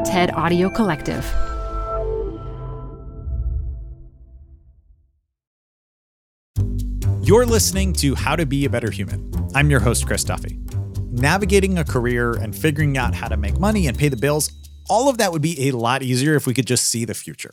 TED Audio Collective. You're listening to How to Be a Better Human. I'm your host, Chris Duffy. Navigating a career and figuring out how to make money and pay the bills, all of that would be a lot easier if we could just see the future.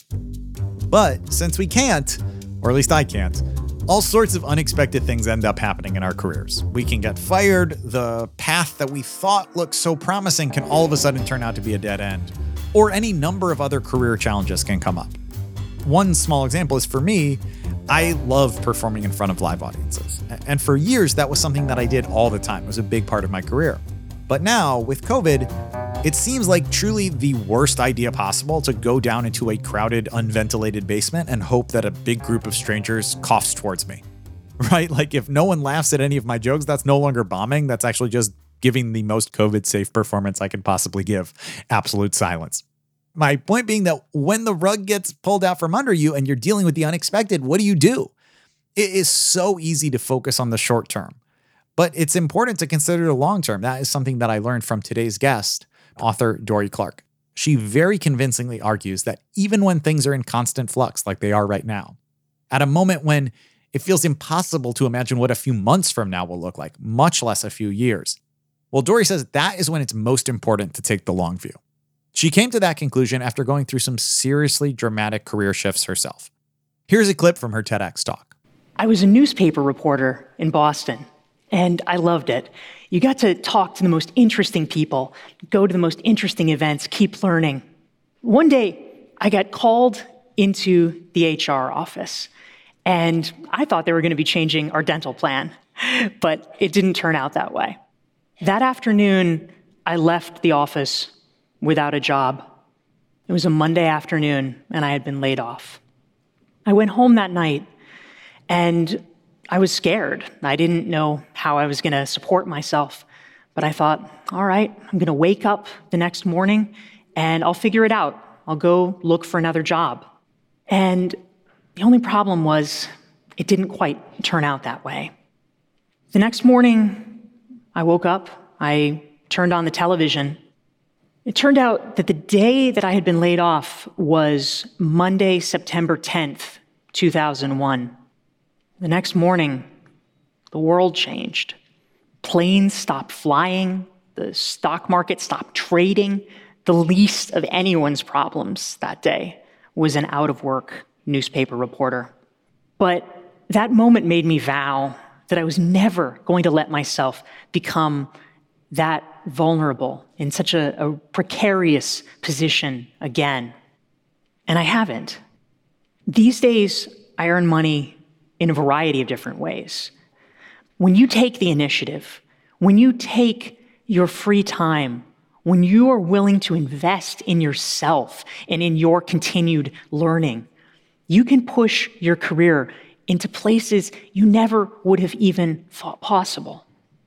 But since we can't, or at least I can't, all sorts of unexpected things end up happening in our careers. We can get fired. The path that we thought looked so promising can all of a sudden turn out to be a dead end. Or any number of other career challenges can come up. One small example is for me, I love performing in front of live audiences. And for years, that was something that I did all the time. It was a big part of my career. But now, with COVID, it seems like truly the worst idea possible to go down into a crowded, unventilated basement and hope that a big group of strangers coughs towards me, right? Like if no one laughs at any of my jokes, that's no longer bombing. That's actually just giving the most COVID-safe performance I could possibly give. Absolute silence. My point being that when the rug gets pulled out from under you and you're dealing with the unexpected, what do? It is so easy to focus on the short term, but it's important to consider the long term. That is something that I learned from today's guest, author Dorie Clark. She very convincingly argues that even when things are in constant flux like they are right now, at a moment when it feels impossible to imagine what a few months from now will look like, much less a few years, well, Dorie says that is when it's most important to take the long view. She came to that conclusion after going through some seriously dramatic career shifts herself. Here's a clip from her TEDx talk. I was a newspaper reporter in Boston, and I loved it. You got to talk to the most interesting people, go to the most interesting events, keep learning. One day, I got called into the HR office, and I thought they were going to be changing our dental plan, but it didn't turn out that way. That afternoon, I left the office without a job. It was a Monday afternoon, and I had been laid off. I went home that night, and I was scared. I didn't know how I was going to support myself, but I thought, all right, I'm going to wake up the next morning, and I'll figure it out. I'll go look for another job. And the only problem was it didn't quite turn out that way. The next morning, I woke up, I turned on the television. It turned out that the day that I had been laid off was Monday, September 10th, 2001. The next morning, the world changed. Planes stopped flying. The stock market stopped trading. The least of anyone's problems that day was an out-of-work newspaper reporter. But that moment made me vow that I was never going to let myself become that vulnerable in such a precarious position again. And I haven't. These days, I earn money in a variety of different ways. When you take the initiative, when you take your free time, when you are willing to invest in yourself and in your continued learning, you can push your career into places you never would have even thought possible.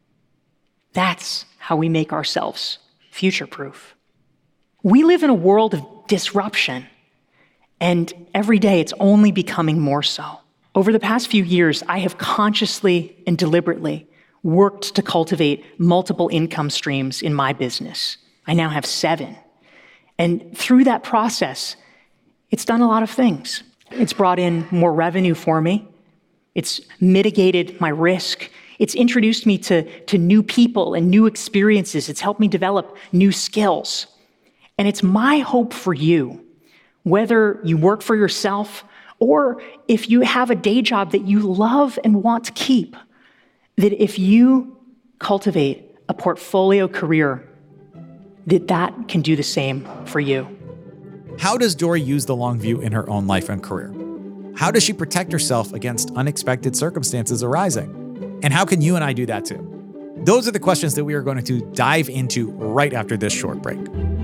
That's how we make ourselves future-proof. We live in a world of disruption, and every day it's only becoming more so. Over the past few years, I have consciously and deliberately worked to cultivate multiple income streams in my business. I now have 7. And through that process, it's done a lot of things. It's brought in more revenue for me. It's mitigated my risk. It's introduced me to new people and new experiences. It's helped me develop new skills. And it's my hope for you, whether you work for yourself or if you have a day job that you love and want to keep, that if you cultivate a portfolio career, that can do the same for you. How does Dorie use the long view in her own life and career? How does she protect herself against unexpected circumstances arising? And how can you and I do that too? Those are the questions that we are going to dive into right after this short break.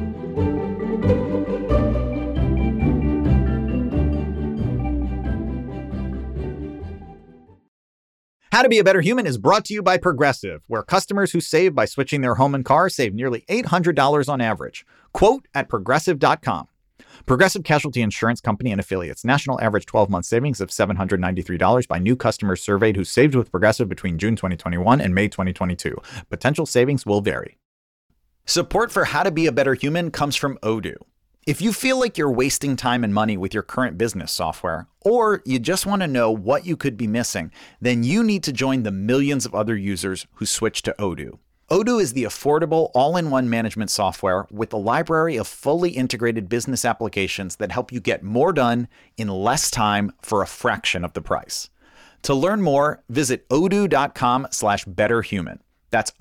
How to Be a Better Human is brought to you by Progressive, where customers who save by switching their home and car save nearly $800 on average. Quote at Progressive.com. Progressive Casualty Insurance Company and Affiliates. National average 12-month savings of $793 by new customers surveyed who saved with Progressive between June 2021 and May 2022. Potential savings will vary. Support for How to Be a Better Human comes from Odoo. If you feel like you're wasting time and money with your current business software, or you just want to know what you could be missing, then you need to join the millions of other users who switch to Odoo. Odoo is the affordable, all-in-one management software with a library of fully integrated business applications that help you get more done in less time for a fraction of the price. To learn more, visit odoo.com/betterhuman. That's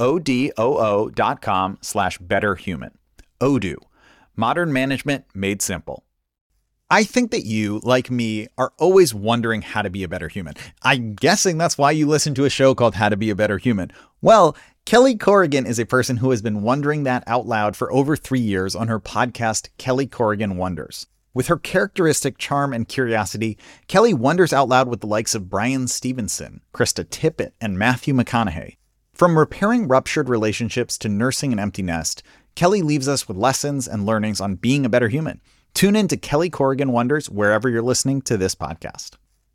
odoo.com/betterhuman. Odoo. Modern management made simple. I think that you, like me, are always wondering how to be a better human. I'm guessing that's why you listen to a show called How to Be a Better Human. Well, Kelly Corrigan is a person who has been wondering that out loud for over 3 years on her podcast, Kelly Corrigan Wonders. With her characteristic charm and curiosity, Kelly wonders out loud with the likes of Brian Stevenson, Krista Tippett, and Matthew McConaughey. From repairing ruptured relationships to nursing an empty nest, Kelly leaves us with lessons and learnings on being a better human. Tune in to Kelly Corrigan Wonders wherever you're listening to this podcast.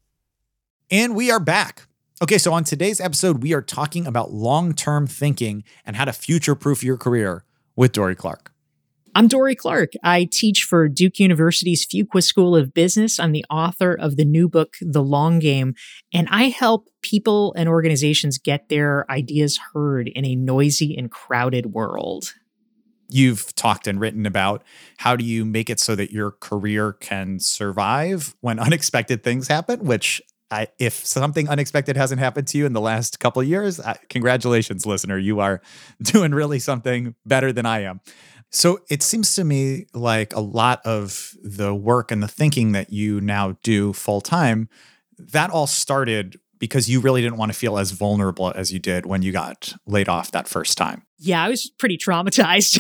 And we are back. Okay, so on today's episode, we are talking about long-term thinking and how to future-proof your career with Dorie Clark. I'm Dorie Clark. I teach for Duke University's Fuqua School of Business. I'm the author of the new book, The Long Game, and I help people and organizations get their ideas heard in a noisy and crowded world. You've talked and written about how do you make it so that your career can survive when unexpected things happen, which if something unexpected hasn't happened to you in the last couple of years, congratulations, listener. You are doing really something better than I am. So it seems to me like a lot of the work and the thinking that you now do full time, that all started because you really didn't want to feel as vulnerable as you did when you got laid off that first time. Yeah, I was pretty traumatized.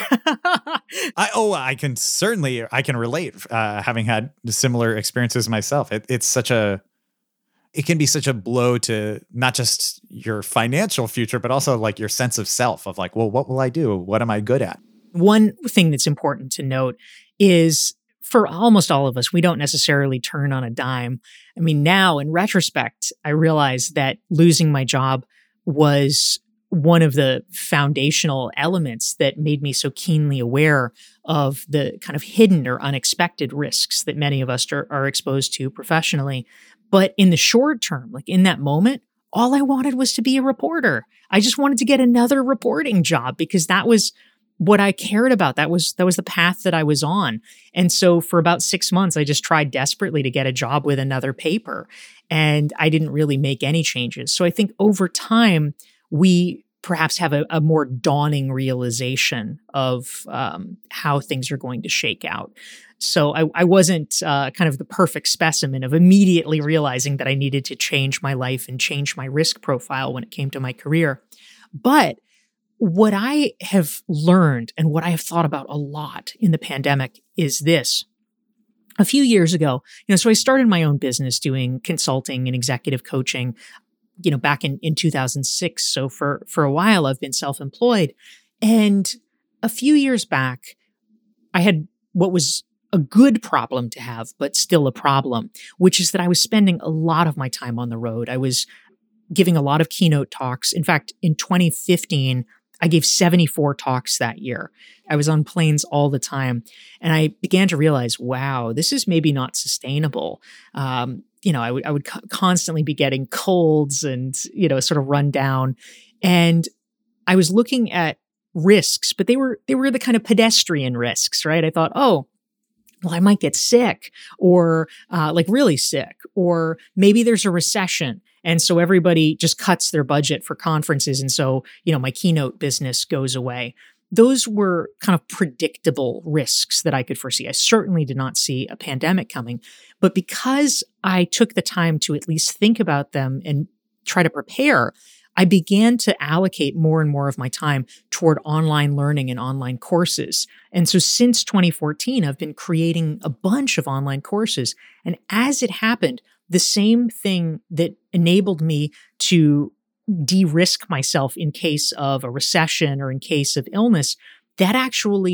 I can relate, having had similar experiences myself. It can be such a blow to not just your financial future, but also like your sense of self of like, well, what will I do? What am I good at? One thing that's important to note is for almost all of us, we don't necessarily turn on a dime. I mean, now in retrospect, I realize that losing my job was one of the foundational elements that made me so keenly aware of the kind of hidden or unexpected risks that many of us are exposed to professionally. But in the short term, like in that moment, all I wanted was to be a reporter. I just wanted to get another reporting job because that was what I cared about. That was the path that I was on. And so for about 6 months, I just tried desperately to get a job with another paper. And I didn't really make any changes. So I think over time, we perhaps have a more dawning realization of how things are going to shake out. So I wasn't kind of the perfect specimen of immediately realizing that I needed to change my life and change my risk profile when it came to my career. But what I have learned and what I have thought about a lot in the pandemic is this. A few years ago, so I started my own business doing consulting and executive coaching, back in 2006. So for a while, I've been self-employed. And a few years back, I had what was a good problem to have, but still a problem, which is that I was spending a lot of my time on the road. I was giving a lot of keynote talks. In fact, in 2015, I gave 74 talks that year. I was on planes all the time. And I began to realize, wow, this is maybe not sustainable. I would constantly be getting colds and, sort of run down. And I was looking at risks, but they were the kind of pedestrian risks, right? I thought, oh, well, I might get sick or like really sick, or maybe there's a recession. And so everybody just cuts their budget for conferences. And so, my keynote business goes away. Those were kind of predictable risks that I could foresee. I certainly did not see a pandemic coming. But because I took the time to at least think about them and try to prepare, I began to allocate more and more of my time toward online learning and online courses. And so since 2014, I've been creating a bunch of online courses. And as it happened, the same thing that enabled me to de-risk myself in case of a recession or in case of illness, that actually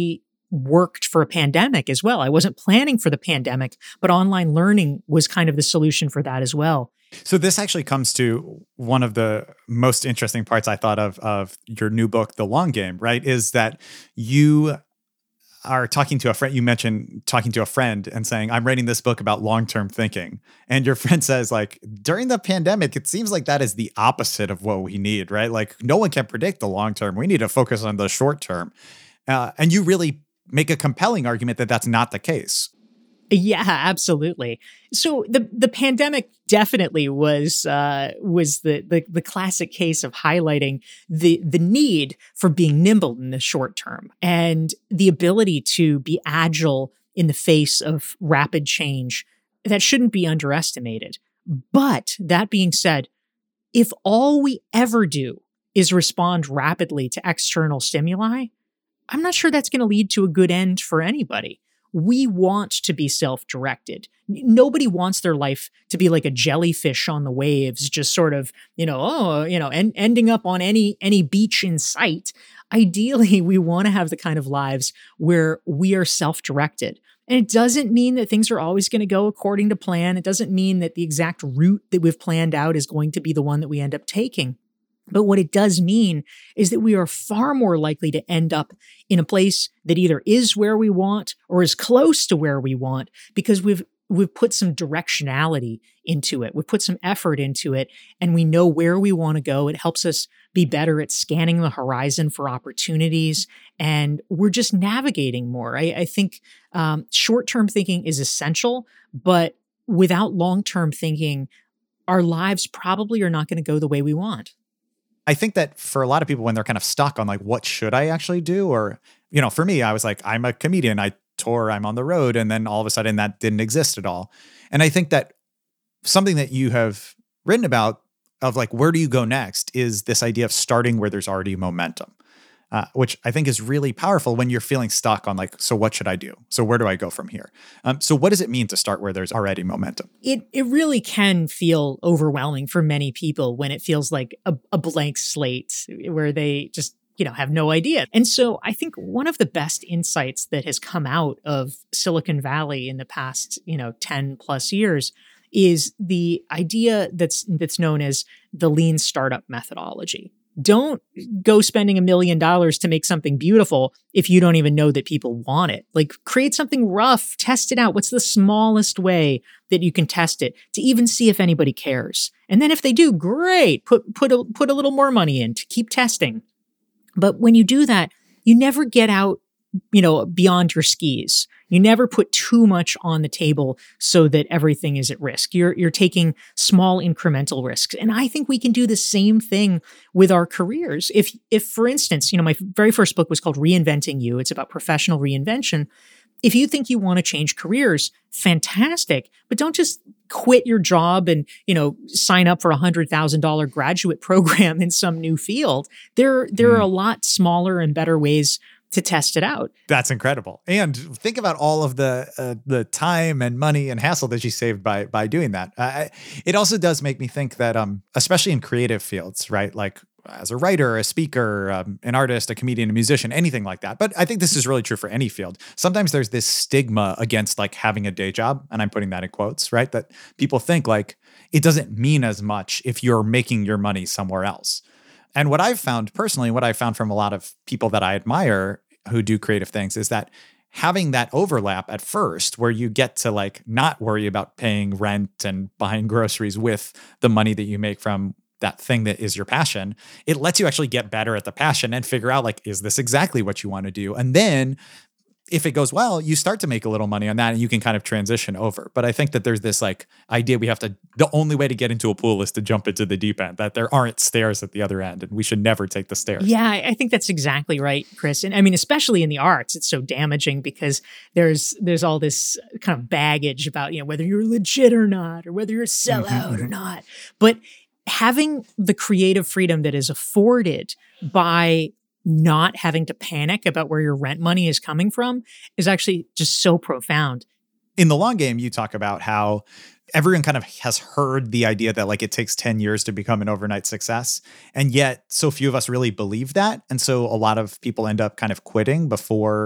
worked for a pandemic as well. I wasn't planning for the pandemic, but online learning was kind of the solution for that as well. So this actually comes to one of the most interesting parts I thought of your new book, The Long Game, right? Is that you are talking to a friend. You mentioned talking to a friend and saying, I'm writing this book about long-term thinking. And your friend says, like, during the pandemic, it seems like that is the opposite of what we need, right? Like, no one can predict the long term. We need to focus on the short term. And you really make a compelling argument that that's not the case. Yeah, absolutely. So the pandemic definitely was the classic case of highlighting the need for being nimble in the short term and the ability to be agile in the face of rapid change. That shouldn't be underestimated. But that being said, if all we ever do is respond rapidly to external stimuli, I'm not sure that's going to lead to a good end for anybody. We want to be self-directed. Nobody wants their life to be like a jellyfish on the waves, just sort of, ending up on any beach in sight. Ideally, we want to have the kind of lives where we are self-directed. And it doesn't mean that things are always going to go according to plan. It doesn't mean that the exact route that we've planned out is going to be the one that we end up taking. But what it does mean is that we are far more likely to end up in a place that either is where we want or is close to where we want because we've put some directionality into it. We've put some effort into it and we know where we want to go. It helps us be better at scanning the horizon for opportunities and we're just navigating more. I think short-term thinking is essential, but without long-term thinking, our lives probably are not going to go the way we want. I think that for a lot of people, when they're kind of stuck on like, what should I actually do? Or, for me, I was like, I'm a comedian. I tour, I'm on the road. And then all of a sudden that didn't exist at all. And I think that something that you have written about of like, where do you go next is this idea of starting where there's already momentum, which I think is really powerful when you're feeling stuck on like, so what should I do? So where do I go from here? So what does it mean to start where there's already momentum? It really can feel overwhelming for many people when it feels like a blank slate where they just, have no idea. And so I think one of the best insights that has come out of Silicon Valley in the past, 10 plus years is the idea that's known as the lean startup methodology. Don't go spending $1 million to make something beautiful if you don't even know that people want it. Like create something rough, test it out. What's the smallest way that you can test it to even see if anybody cares? And then if they do, great. Put a little more money in to keep testing. But when you do that, you never get out, beyond your skis. You never put too much on the table so that everything is at risk. You're taking small incremental risks. And I think we can do the same thing with our careers. If for instance, my very first book was called Reinventing You. It's about professional reinvention. If you think you want to change careers, fantastic, but don't just quit your job and, sign up for a $100,000 graduate program in some new field. There are a lot smaller and better ways to test it out. That's incredible. And think about all of the time and money and hassle that you saved by doing that. It also does make me think that, especially in creative fields, right? Like as a writer, a speaker, an artist, a comedian, a musician, anything like that. But I think this is really true for any field. Sometimes there's this stigma against like having a day job, and I'm putting that in quotes, right? That people think like it doesn't mean as much if you're making your money somewhere else. And what I've found personally, what I've found from a lot of people that I admire who do creative things is that having that overlap at first where you get to like not worry about paying rent and buying groceries with the money that you make from that thing that is your passion, it lets you actually get better at the passion and figure out like, is this exactly what you want to do? And then if it goes well, you start to make a little money on that and you can kind of transition over. But I think that there's this like idea the only way to get into a pool is to jump into the deep end, that there aren't stairs at the other end and we should never take the stairs. Yeah, I think that's exactly right, Chris. And I mean, especially in the arts, it's so damaging because there's all this kind of baggage about, whether you're legit or not, or whether you're a sellout or not. But having the creative freedom that is afforded by not having to panic about where your rent money is coming from is actually just so profound. In The Long Game, you talk about how everyone kind of has heard the idea that like it takes 10 years to become an overnight success. And yet so few of us really believe that. And so a lot of people end up kind of quitting before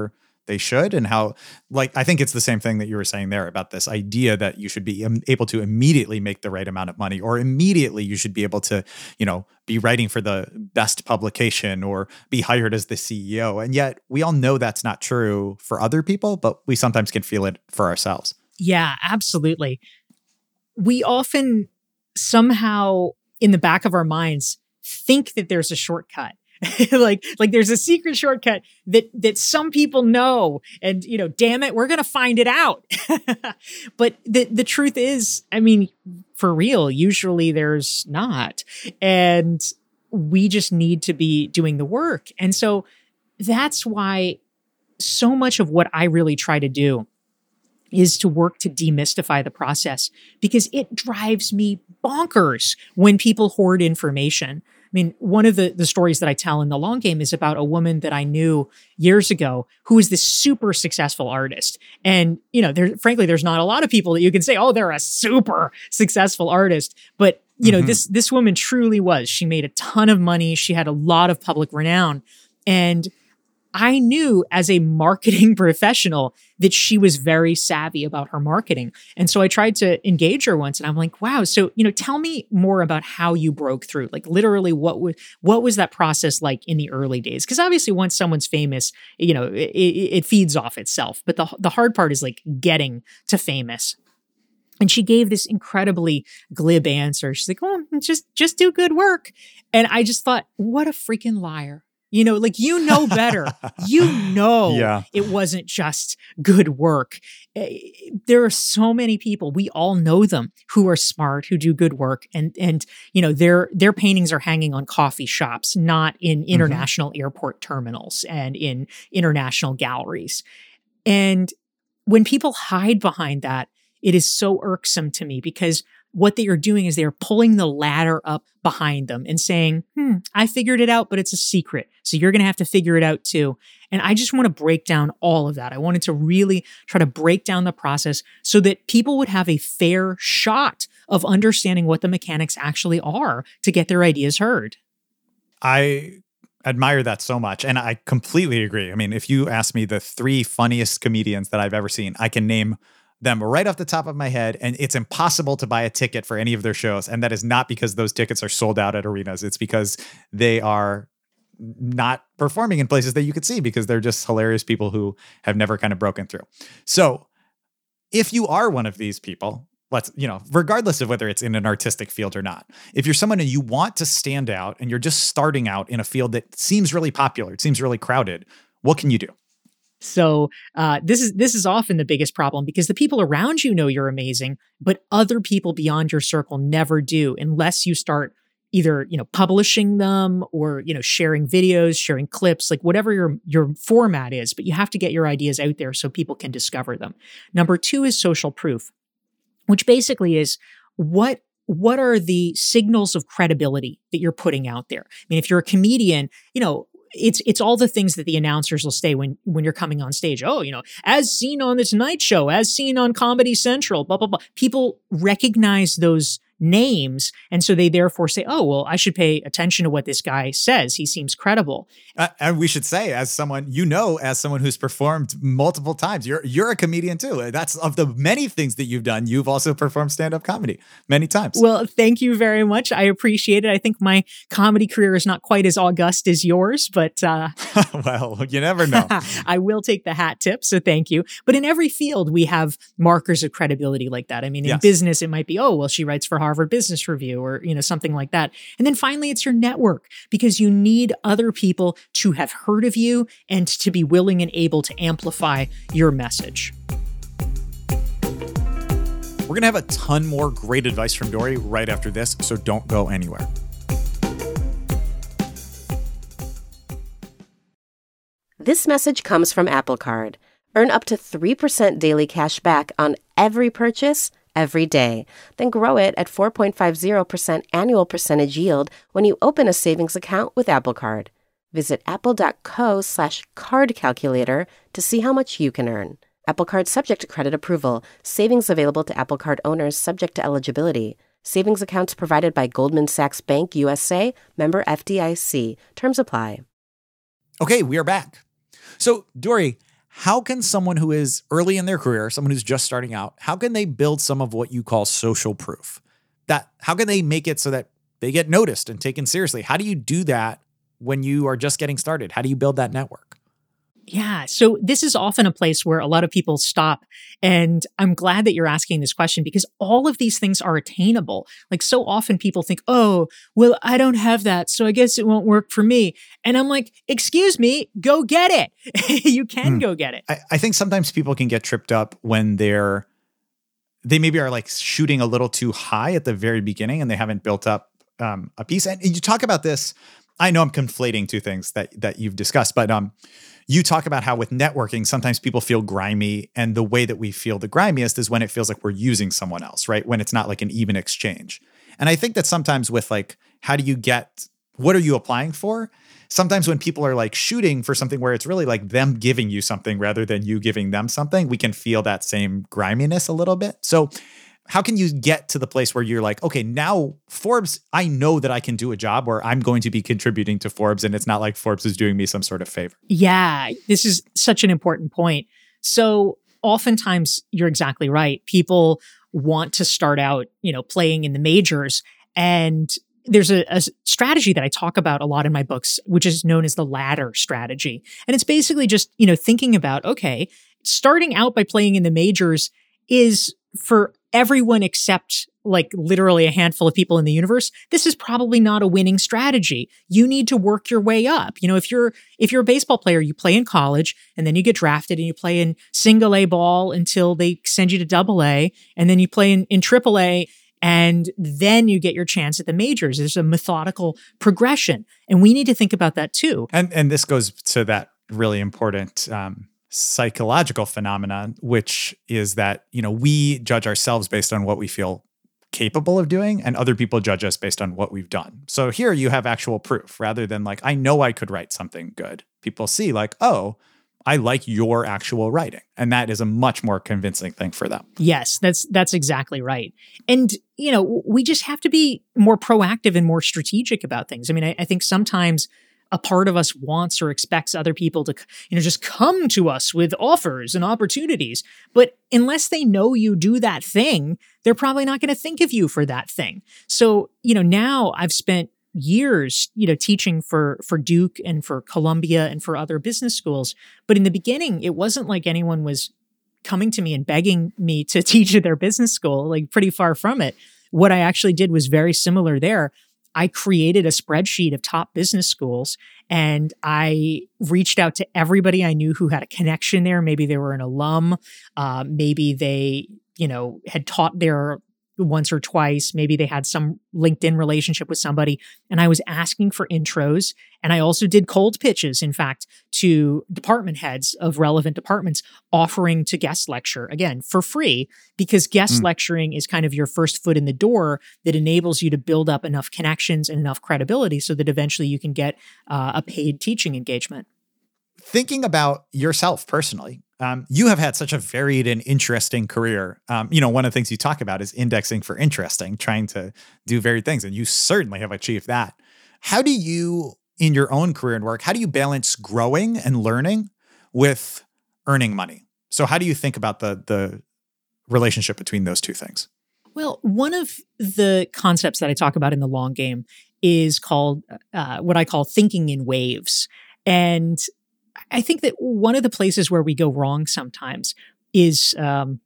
they should, and how, like, I think it's the same thing that you were saying there about this idea that you should be able to immediately make the right amount of money, or immediately you should be able to, be writing for the best publication or be hired as the CEO. And yet we all know that's not true for other people, but we sometimes can feel it for ourselves. Yeah, absolutely. We often somehow in the back of our minds think that there's a shortcut. like there's a secret shortcut that some people know, and damn it, we're gonna find it out. But the truth is, I mean, for real, usually there's not, and we just need to be doing the work. And so that's why so much of what I really try to do is to work to demystify the process, because it drives me bonkers when people hoard information. I mean, one of the stories that I tell in The Long Game is about a woman that I knew years ago who was this super successful artist. And, frankly, there's not a lot of people that you can say, oh, they're a super successful artist. But, this woman truly was. She made a ton of money. She had a lot of public renown. And I knew as a marketing professional that she was very savvy about her marketing. And so I tried to engage her once, and I'm like, wow, so, tell me more about how you broke through. Like, literally, what was that process like in the early days? Because obviously once someone's famous, it feeds off itself. But the hard part is like getting to famous. And she gave this incredibly glib answer. She's like, oh, just do good work. And I just thought, what a freaking liar. Better. It wasn't just good work. There are so many people, we all know them, who are smart, who do good work. And their paintings are hanging on coffee shops, not in international airport terminals and in international galleries. And when people hide behind that, it is so irksome to me, because what they are doing is they are pulling the ladder up behind them and saying, I figured it out, but it's a secret. So you're going to have to figure it out too. And I just want to break down all of that. I wanted to really try to break down the process so that people would have a fair shot of understanding what the mechanics actually are to get their ideas heard. I admire that so much. And I completely agree. I mean, if you ask me the 3 funniest comedians that I've ever seen, I can name them right off the top of my head, and it's impossible to buy a ticket for any of their shows. And that is not because those tickets are sold out at arenas. It's because they are not performing in places that you could see, because they're just hilarious people who have never kind of broken through. So if you are one of these people, regardless of whether it's in an artistic field or not, if you're someone and you want to stand out and you're just starting out in a field that seems really popular, it seems really crowded, what can you do? So this is often the biggest problem, because the people around you know you're amazing, but other people beyond your circle never do, unless you start either publishing them or sharing videos, sharing clips, like whatever your format is. But you have to get your ideas out there so people can discover them. Number 2 is social proof, which basically is what are the signals of credibility that you're putting out there. I mean, if you're a comedian, it's all the things that the announcers will say when you're coming on stage. Oh, as seen on The Tonight Show, as seen on Comedy Central, blah, blah, blah. People recognize those names. And so they therefore say, oh, well, I should pay attention to what this guy says. He seems credible. And we should say, as someone who's performed multiple times, you're a comedian too. That's of the many things that you've done. You've also performed stand-up comedy many times. Well, thank you very much. I appreciate it. I think my comedy career is not quite as august as yours, but well, you never know. I will take the hat tip. So thank you. But in every field, we have markers of credibility like that. I mean, in business, it might be, oh, well, she writes for Harvard Business Review, or, something like that. And then finally, it's your network, because you need other people to have heard of you and to be willing and able to amplify your message. We're going to have a ton more great advice from Dory right after this, so don't go anywhere. This message comes from Apple Card. Earn up to 3% daily cash back on every purchase every day. Then grow it at 4.50% annual percentage yield when you open a savings account with Apple Card. Visit apple.co/card calculator to see how much you can earn. Apple Card subject to credit approval. Savings available to Apple Card owners subject to eligibility. Savings accounts provided by Goldman Sachs Bank USA, member FDIC. Terms apply. Okay, we are back. So, Dory, how can someone who is early in their career, someone who's just starting out, how can they build some of what you call social proof? How can they make it so that they get noticed and taken seriously? How do you do that when you are just getting started? How do you build that network? Yeah. So this is often a place where a lot of people stop. And I'm glad that you're asking this question because all of these things are attainable. Like so often people think, oh, well, I don't have that, so I guess it won't work for me. And I'm like, excuse me, go get it. You can go get it. I think sometimes people can get tripped up when they maybe are like shooting a little too high at the very beginning and they haven't built up a piece. And you talk about this. I know I'm conflating two things that you've discussed, but you talk about how with networking, sometimes people feel grimy. And the way that we feel the grimiest is when it feels like we're using someone else, right? When it's not like an even exchange. And I think that sometimes with like, what are you applying for? Sometimes when people are like shooting for something where it's really like them giving you something rather than you giving them something, we can feel that same griminess a little bit. So how can you get to the place where you're like, okay, now Forbes, I know that I can do a job where I'm going to be contributing to Forbes and it's not like Forbes is doing me some sort of favor? Yeah, this is such an important point. So oftentimes you're exactly right. People want to start out, playing in the majors. And there's a strategy that I talk about a lot in my books, which is known as the ladder strategy. And it's basically just, thinking about, okay, starting out by playing in the majors is for everyone except like literally a handful of people in the universe. This is probably not a winning strategy. You need to work your way up. If you're a baseball player, you play in college and then you get drafted and you play in single A ball until they send you to double A, and then you play in triple A, and then you get your chance at the majors. There's a methodical progression. And we need to think about that too. And this goes to that really important psychological phenomenon, which is that, we judge ourselves based on what we feel capable of doing, and other people judge us based on what we've done. So here you have actual proof rather than like, I know I could write something good. People see like, oh, I like your actual writing. And that is a much more convincing thing for them. Yes, that's exactly right. And, we just have to be more proactive and more strategic about things. I mean, I think sometimes a part of us wants or expects other people to, just come to us with offers and opportunities. But unless they know you do that thing, they're probably not going to think of you for that thing. So, now I've spent years, teaching for Duke and for Columbia and for other business schools. But in the beginning, it wasn't like anyone was coming to me and begging me to teach at their business school, like pretty far from it. What I actually did was very similar there. I created a spreadsheet of top business schools and I reached out to everybody I knew who had a connection there. Maybe they were an alum. Maybe they, had taught there once or twice. Maybe they had some LinkedIn relationship with somebody. And I was asking for intros. And I also did cold pitches, in fact, to department heads of relevant departments, offering to guest lecture, again, for free, because guest lecturing is kind of your first foot in the door that enables you to build up enough connections and enough credibility so that eventually you can get a paid teaching engagement. Thinking about yourself personally, you have had such a varied and interesting career. One of the things you talk about is indexing for interesting, trying to do varied things, and you certainly have achieved that. How do you, in your own career and work, how do you balance growing and learning with earning money? So how do you think about the relationship between those two things? Well, one of the concepts that I talk about in the long game is called what I call thinking in waves. And I think that one of the places where we go wrong sometimes is,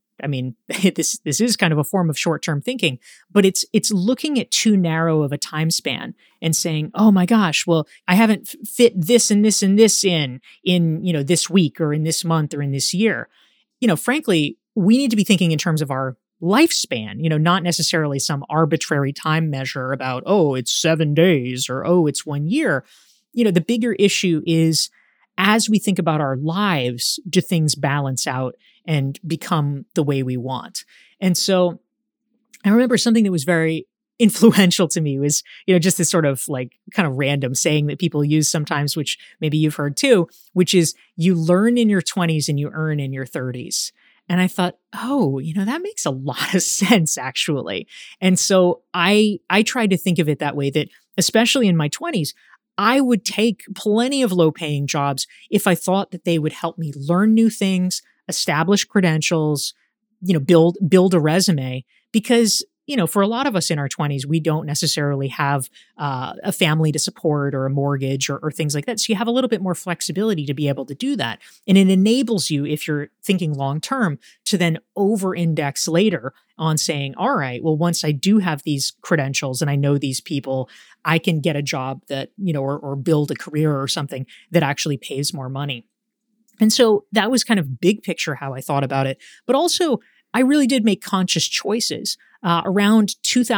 this is kind of a form of short-term thinking, but it's looking at too narrow of a time span and saying, oh my gosh, well, I haven't fit this and this and this in this week or in this month or in this year. Frankly, we need to be thinking in terms of our lifespan, not necessarily some arbitrary time measure about, oh, it's 7 days or, oh, it's 1 year. The bigger issue is, as we think about our lives, do things balance out and become the way we want? And so I remember something that was very influential to me was, just this sort of like kind of random saying that people use sometimes, which maybe you've heard too, which is you learn in your 20s and you earn in your 30s. And I thought, oh, that makes a lot of sense, actually. And so I tried to think of it that way, that especially in my 20s, I would take plenty of low-paying jobs if I thought that they would help me learn new things, establish credentials, build a resume. Because, for a lot of us in our 20s, we don't necessarily have a family to support or a mortgage or things like that. So you have a little bit more flexibility to be able to do that. And it enables you, if you're thinking long-term, to then over-index later on saying, all right, well, once I do have these credentials and I know these people, I can get a job that, or build a career or something that actually pays more money. And so that was kind of big picture how I thought about it. But also, I really did make conscious choices. Around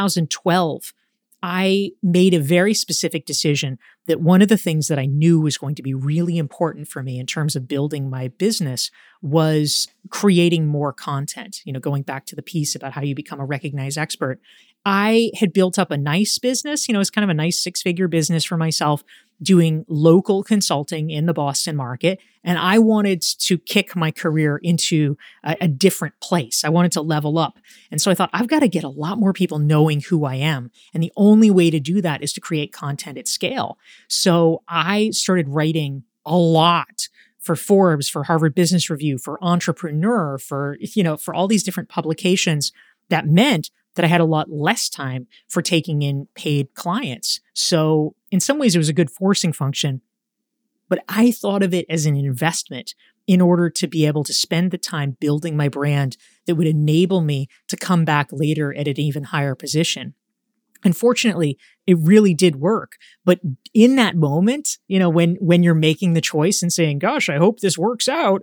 2012, I made a very specific decision that one of the things that I knew was going to be really important for me in terms of building my business was creating more content. Going back to the piece about how you become a recognized expert. I had built up a nice business. It's kind of a nice 6-figure business for myself, doing local consulting in the Boston market. And I wanted to kick my career into a different place. I wanted to level up. And so I thought, I've got to get a lot more people knowing who I am. And the only way to do that is to create content at scale. So I started writing a lot for Forbes, for Harvard Business Review, for Entrepreneur, for all these different publications. That meant that I had a lot less time for taking in paid clients. So in some ways, it was a good forcing function, but I thought of it as an investment in order to be able to spend the time building my brand that would enable me to come back later at an even higher position. Unfortunately, it really did work. But in that moment, when you're making the choice and saying, gosh, I hope this works out,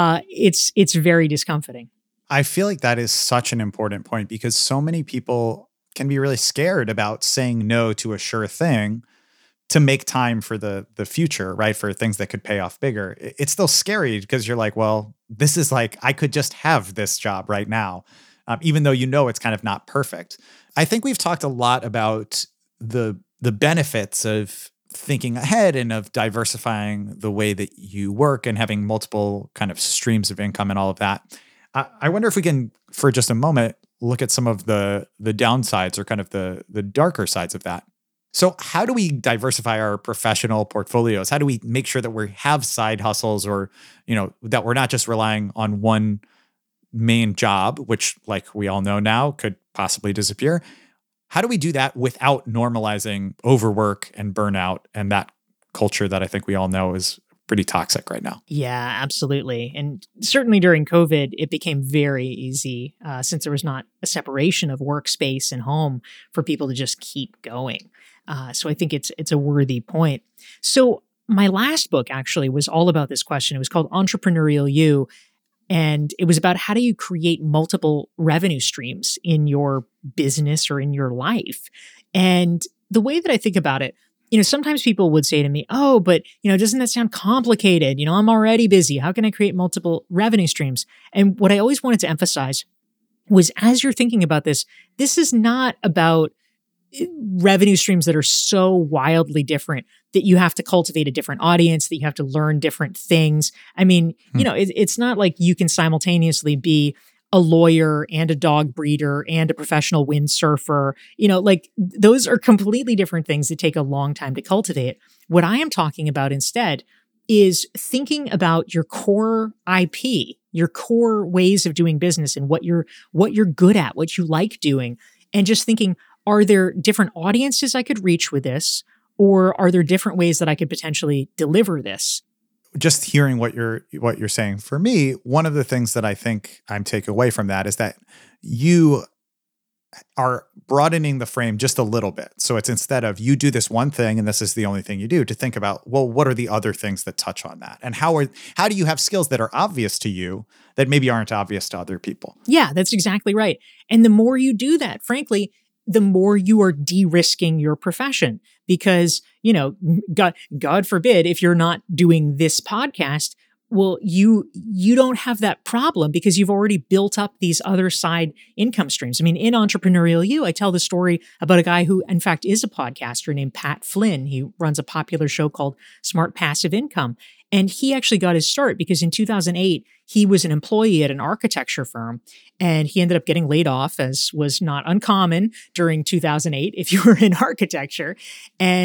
it's very discomforting. I feel like that is such an important point because so many people can be really scared about saying no to a sure thing to make time for the future, right? For things that could pay off bigger. It's still scary because you're like, well, this is like, I could just have this job right now, even though it's kind of not perfect. I think we've talked a lot about the benefits of thinking ahead and of diversifying the way that you work and having multiple kind of streams of income and all of that. I wonder if we can, for just a moment, look at some of the downsides or kind of the darker sides of that. So how do we diversify our professional portfolios? How do we make sure that we have side hustles or, that we're not just relying on one main job, which like we all know now could possibly disappear? How do we do that without normalizing overwork and burnout and that culture that I think we all know is pretty toxic right now? Yeah, absolutely. And certainly during COVID, it became very easy since there was not a separation of workspace and home for people to just keep going. So I think it's a worthy point. So my last book actually was all about this question. It was called Entrepreneurial You. And it was about how do you create multiple revenue streams in your business or in your life? And the way that I think about it, sometimes people would say to me, oh, but, doesn't that sound complicated? I'm already busy. How can I create multiple revenue streams? And what I always wanted to emphasize was as you're thinking about this is not about revenue streams that are so wildly different that you have to cultivate a different audience, that you have to learn different things. I mean, it's not like you can simultaneously be a lawyer and a dog breeder and a professional windsurfer. Those are completely different things that take a long time to cultivate. What I am talking about instead is thinking about your core IP, your core ways of doing business and what you're good at, what you like doing, and just thinking, are there different audiences I could reach with this? Or are there different ways that I could potentially deliver this? Just hearing what you're saying, for me, one of the things that I think I'm taking away from that is that you are broadening the frame just a little bit. So it's instead of you do this one thing and this is the only thing you do, to think about, well, what are the other things that touch on that? And how do you have skills that are obvious to you that maybe aren't obvious to other people? Yeah, that's exactly right. And the more you do that, frankly, the more you are de-risking your profession because, God forbid, if you're not doing this podcast, well, you don't have that problem because you've already built up these other side income streams. I mean, in Entrepreneurial You, I tell the story about a guy who, in fact, is a podcaster named Pat Flynn. He runs a popular show called Smart Passive Income. And he actually got his start because in 2008, he was an employee at an architecture firm and he ended up getting laid off, as was not uncommon during 2008 if you were in architecture. And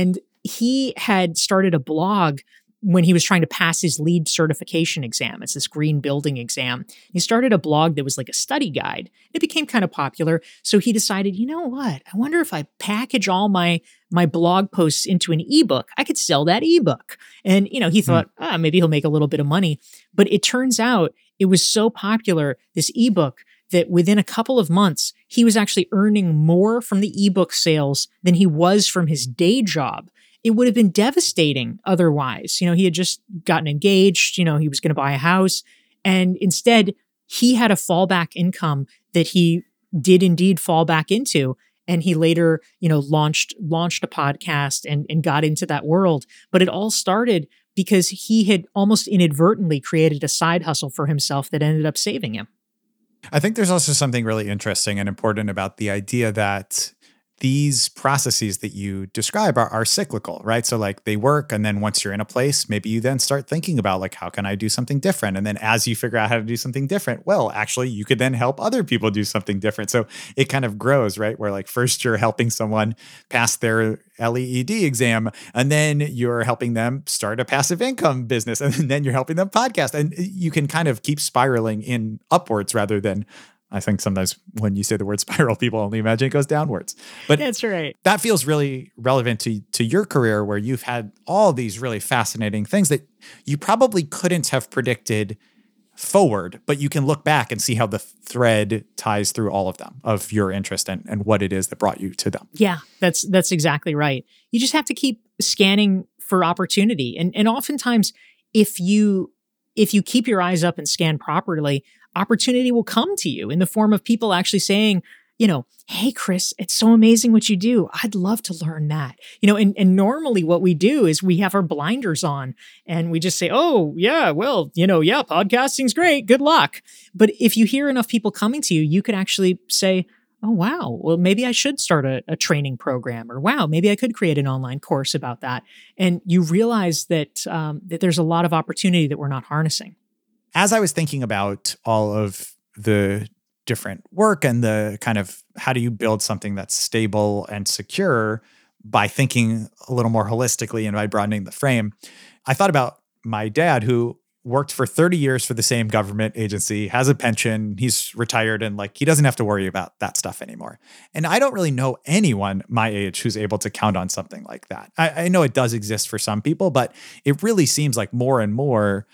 he had started a blog when he was trying to pass his LEED certification exam. It's this green building exam. He started a blog that was like a study guide. It became kind of popular. So he decided, you know what? I wonder if I package all my blog posts into an ebook, I could sell that ebook. And, he thought, maybe he'll make a little bit of money. But it turns out it was so popular, this ebook, that within a couple of months, he was actually earning more from the ebook sales than he was from his day job. It would have been devastating otherwise. He had just gotten engaged, he was going to buy a house. And instead, he had a fallback income that he did indeed fall back into. And he later, launched a podcast and got into that world. But it all started because he had almost inadvertently created a side hustle for himself that ended up saving him. I think there's also something really interesting and important about the idea that these processes that you describe are cyclical, right? So like they work, and then once you're in a place, maybe you then start thinking about like, how can I do something different? And then as you figure out how to do something different, well, actually you could then help other people do something different. So it kind of grows, right? Where like first you're helping someone pass their LEED exam, and then you're helping them start a passive income business, and then you're helping them podcast. And you can kind of keep spiraling in upwards rather than, I think sometimes when you say the word spiral, people only imagine it goes downwards. But that's right. That feels really relevant to your career, where you've had all these really fascinating things that you probably couldn't have predicted forward, but you can look back and see how the thread ties through all of them, of your interest and what it is that brought you to them. Yeah, that's exactly right. You just have to keep scanning for opportunity. And oftentimes, if you keep your eyes up and scan properly, opportunity will come to you in the form of people actually saying, hey, Chris, it's so amazing what you do. I'd love to learn that. And normally what we do is we have our blinders on and we just say, oh, yeah, well, podcasting's great. Good luck. But if you hear enough people coming to you, you could actually say, oh, wow, well, maybe I should start a training program, or wow, maybe I could create an online course about that. And you realize that there's a lot of opportunity that we're not harnessing. As I was thinking about all of the different work and the kind of how do you build something that's stable and secure by thinking a little more holistically and by broadening the frame, I thought about my dad, who worked for 30 years for the same government agency, has a pension, he's retired, and like he doesn't have to worry about that stuff anymore. And I don't really know anyone my age who's able to count on something like that. I know it does exist for some people, but it really seems like more and more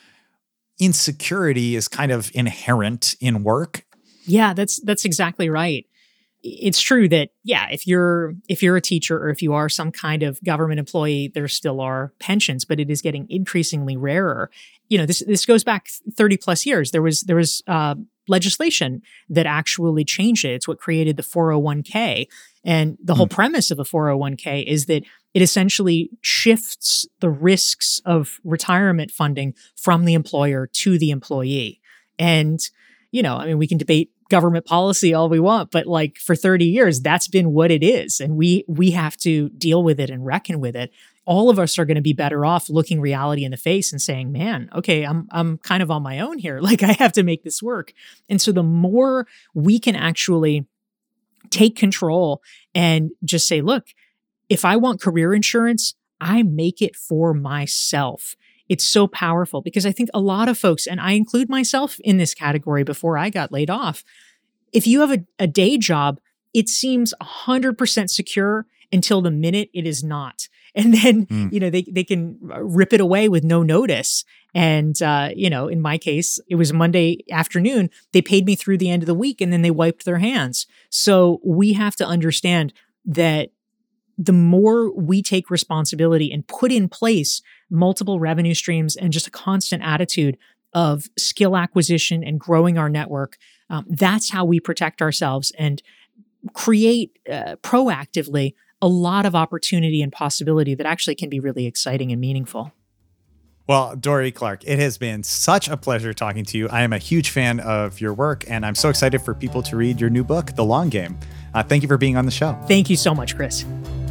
insecurity is kind of inherent in work. Yeah, that's exactly right. It's true that, yeah, if you're a teacher or if you are some kind of government employee, there still are pensions, but it is getting increasingly rarer. This goes back 30 plus years. There was legislation that actually changed it. It's what created the 401k. And the whole premise of a 401k is that it essentially shifts the risks of retirement funding from the employer to the employee. And, we can debate government policy all we want, but like for 30 years, that's been what it is. And we have to deal with it and reckon with it. All of us are going to be better off looking reality in the face and saying, man, okay, I'm kind of on my own here. Like I have to make this work. And so the more we can actually take control and just say, look, if I want career insurance, I make it for myself. It's so powerful because I think a lot of folks, and I include myself in this category before I got laid off, if you have a day job, it seems 100% secure until the minute it is not. And then, they can rip it away with no notice. And, in my case, it was Monday afternoon. They paid me through the end of the week and then they wiped their hands. So we have to understand that the more we take responsibility and put in place multiple revenue streams and just a constant attitude of skill acquisition and growing our network, that's how we protect ourselves and create proactively a lot of opportunity and possibility that actually can be really exciting and meaningful. Well, Dorie Clark, it has been such a pleasure talking to you. I am a huge fan of your work, and I'm so excited for people to read your new book, The Long Game. Thank you for being on the show. Thank you so much, Chris.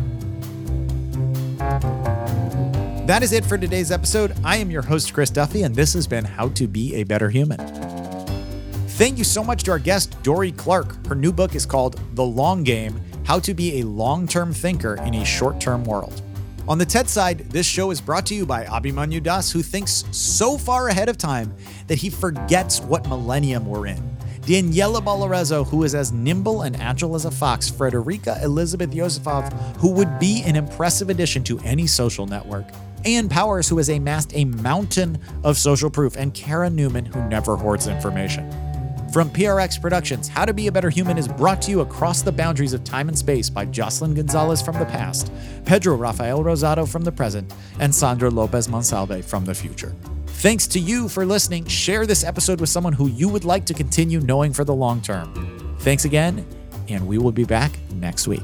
That is it for today's episode. I am your host, Chris Duffy, and this has been How to Be a Better Human. Thank you so much to our guest, Dorie Clark. Her new book is called The Long Game: How to Be a Long-Term Thinker in a Short-Term World. On the TED side, this show is brought to you by Abhimanyu Das, who thinks so far ahead of time that he forgets what millennium we're in. Daniela Balarezo, who is as nimble and agile as a fox. Frederica Elizabeth Yosifov, who would be an impressive addition to any social network. Ann Powers, who has amassed a mountain of social proof. And Kara Newman, who never hoards information. From PRX Productions, How to Be a Better Human is brought to you across the boundaries of time and space by Jocelyn Gonzalez from the past, Pedro Rafael Rosado from the present, and Sandra Lopez Monsalve from the future. Thanks to you for listening. Share this episode with someone who you would like to continue knowing for the long term. Thanks again, and we will be back next week.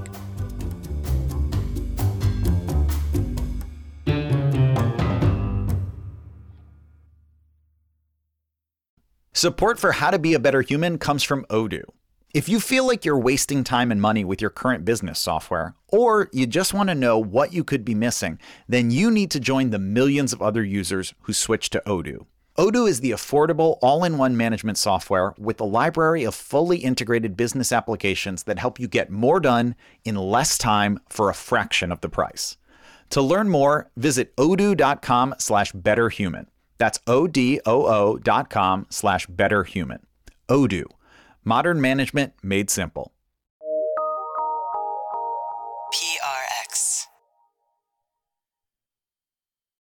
Support for How to Be a Better Human comes from Odoo. If you feel like you're wasting time and money with your current business software, or you just want to know what you could be missing, then you need to join the millions of other users who switch to Odoo. Odoo is the affordable, all-in-one management software with a library of fully integrated business applications that help you get more done in less time for a fraction of the price. To learn more, visit odoo.com/betterhuman. That's odoo.com/betterhuman. Odoo. Modern management made simple. PRX.